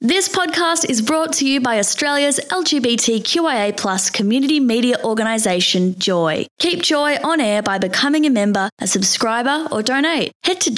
This podcast is brought to you by Australia's LGBTQIA+ community media organisation, Joy. Keep Joy on air by becoming a member, a subscriber or donate. Head to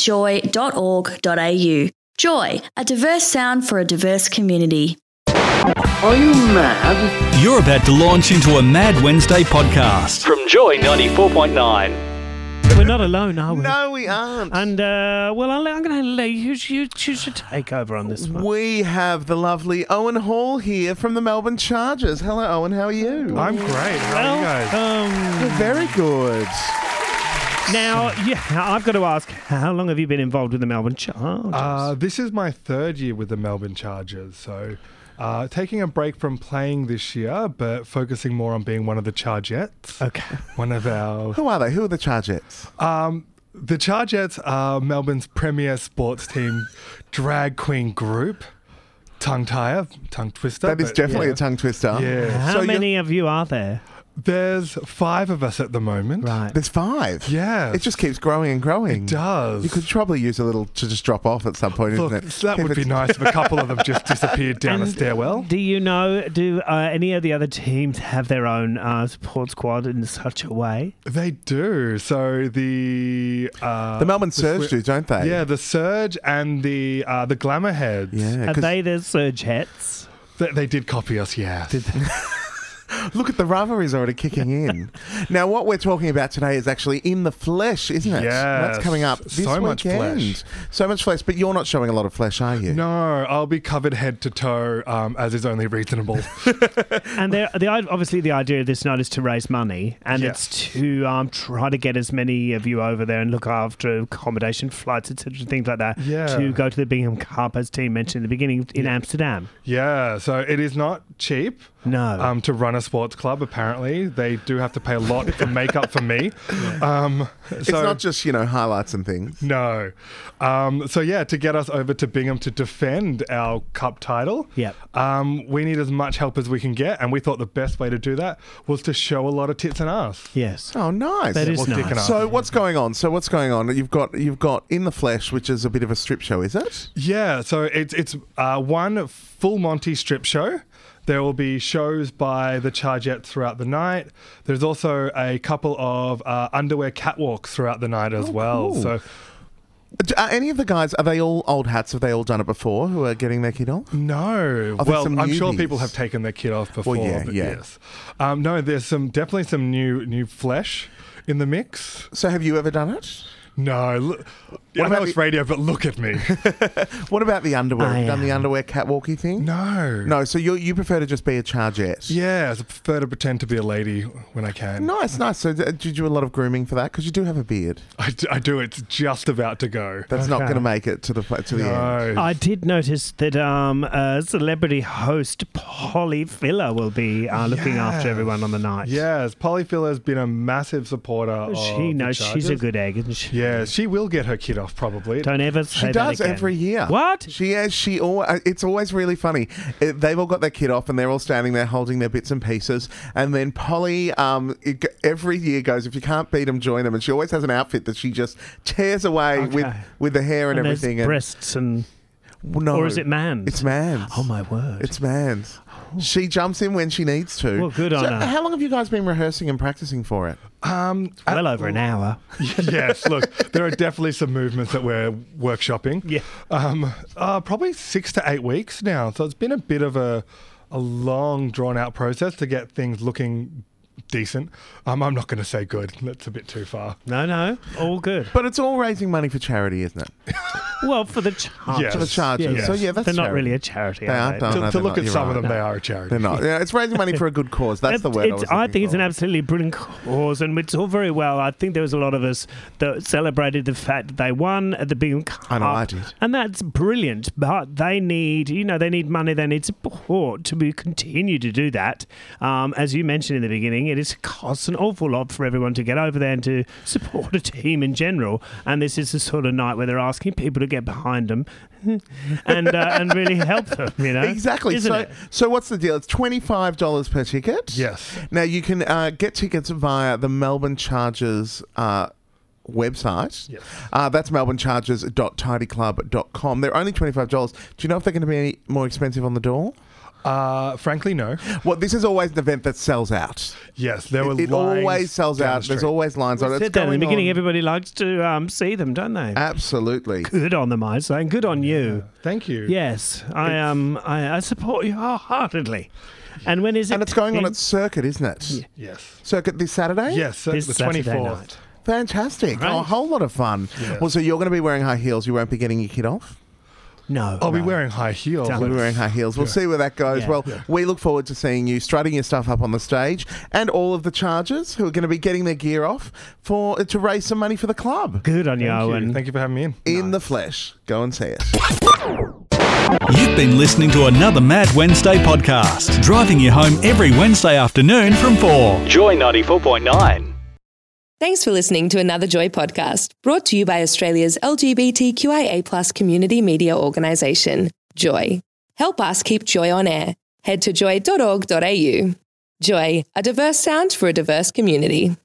joy.org.au. Joy, a diverse sound for a diverse community. Are you mad? You're about to launch into a Mad Wednesday podcast from Joy 94.9. We're not alone, are we? No, we aren't. And, I'm going to let you should take over on this one. We have the lovely Owen Hall here from the Melbourne Chargers. Hello, Owen. How are you? I'm great. How are you guys? You're very good. Now, I've got to ask, how long have you been involved with the Melbourne Chargers? This is my third year with the Melbourne Chargers, so taking a break from playing this year, but focusing more on being one of the Chargettes. Okay. One of our... Who are they? Who are the Chargettes? The Chargettes are Melbourne's premier sports team drag queen group. Tongue twister. That is definitely a tongue twister. Yeah. How many of you are there? There's 5 of us at the moment. Right. There's 5. Yeah. It just keeps growing and growing. It does. You could probably use a little to just drop off at some point, Look, isn't it? that would be nice if a couple of them just disappeared down a stairwell. Do you know, do any of the other teams have their own support squad in such a way? They do. So the Melbourne Surge do, don't they? Yeah, the Surge and the Glamour Heads. Yeah. Are they the Surgettes? They did copy us, yeah. Look at the rivalries already kicking in. Now, what we're talking about today is actually In the Flesh, isn't it? Yes. That's coming up this So much weekend. flesh. So much flesh, but you're not showing a lot of flesh, are you? No, I'll be covered head to toe, as is only reasonable. And obviously the idea of this night is to raise money, and Yes. it's to try to get as many of you over there and look after accommodation, flights, etc., things like that, Yeah. to go to the Bingham Cup, as Team mentioned in the beginning, in Amsterdam. Yeah, so it is not cheap. No. To run a sports club, apparently. They do have to pay a lot for makeup for me. It's not just, highlights and things. No. To get us over to Bingham to defend our cup title, Yep. we need as much help as we can get, and we thought the best way to do that was to show a lot of tits and ass. Yes. Oh, nice. That is Well, dick and nice. ass. So what's going on? You've got In the Flesh, which is a bit of a strip show, is it? Yeah, so it's one full Monty strip show. There will be shows by the Chargettes throughout the night. There's also a couple of underwear catwalks throughout the night as well. cool. So Are any of the guys, are they all old hats? Have they all done it before who are getting their kid off? no, Are there well, some I'm sure newbies? people have taken their kid off before. Well, yeah, but yeah. Yes, no, there's definitely some new flesh in the mix. So have you ever done it? No, I know about it's the- radio, but look at me. What about the underwear? Have you done the am. underwear catwalky thing? No. No, so you prefer to just be a Chargette? Yeah, I prefer to pretend to be a lady when I can. Nice. So did you do a lot of grooming for that? Because you do have a beard. I do. It's just about to go. That's not Okay. going to make it to the end. No. I did notice that celebrity host Polly Filler will be looking after everyone on the night. Yes, Polly Phil has been a massive supporter of She the knows she's a Chargers. good egg, isn't she? Yeah, she will get her kid off probably. Don't ever say She that does again. every year. What? It's always really funny. They've all got their kid off and they're all standing there holding their bits and pieces. And then Polly, every year goes, if you can't beat them, join them. And she always has an outfit that she just tears away Okay. with the hair and there's everything. breasts and... No, Or is it Mans? It's Mans. Oh, my word. It's Mans. She jumps in when she needs to. Well, good on her. How long have you guys been rehearsing and practicing for it? well over an hour. Yes, look, there are definitely some movements that we're workshopping. Yeah. Probably 6 to 8 weeks now. So it's been a bit of a long, drawn-out process to get things looking decent. I'm not going to say good. That's a bit too far. No, all good. But it's all raising money for charity, isn't it? Well, for the Chargers. Yes. For the Chargers. Yes. So yeah, that's They're not charity. really a charity, They are aren't, they? no, To they're look not. at You're some of right. them, they are a charity. They're not. Yeah, it's raising money for a good cause. That's the word. I think it's an absolutely brilliant cause, and it's all very well. I think there was a lot of us that celebrated the fact that they won at the Bingham Cup. I know, I did. And that's brilliant, but they need money, they need support to continue to do that. As you mentioned in the beginning, it costs an awful lot for everyone to get over there and to support a team in general. And this is the sort of night where they're asking people to get behind them and really help them, Exactly. Isn't it? So what's the deal? It's $25 per ticket. Yes. Now you can get tickets via the Melbourne Chargers website. Yes. That's melbournechargers.tidyclub.com. They're only $25. Do you know if they're going to be any more expensive on the door? Frankly, no. Well, this is always an event that sells out. Yes, there were It lines always sells down out. the There's street. always lines on it. Said It's that in the going beginning. on- Everybody likes to see them, don't they? Absolutely. Good on them, I say, and good on you. Thank you. Yes, I support you wholeheartedly. And when is it? And it's going on at Circuit, isn't it? Yes. Circuit this Saturday? Yes, This the Saturday 24th. night. Fantastic. Right. Oh, a whole lot of fun. Yes. Well, so you're going to be wearing high heels. You won't be getting your kid off? No, I'll be no. wearing high heels. Don't. You'll be wearing high heels. We'll see where that goes. Yeah. Well, we look forward to seeing you strutting your stuff up on the stage, and all of the Chargers who are going to be getting their gear off to raise some money for the club. Good on you, Thank you. Owen. Thank you for having me in. In the flesh. Go and see it. You've been listening to another Mad Wednesday podcast, driving you home every Wednesday afternoon from 4. Joy 94.9. Thanks for listening to another Joy podcast, brought to you by Australia's LGBTQIA+ community media organisation, Joy. Help us keep Joy on air. Head to joy.org.au. Joy, a diverse sound for a diverse community.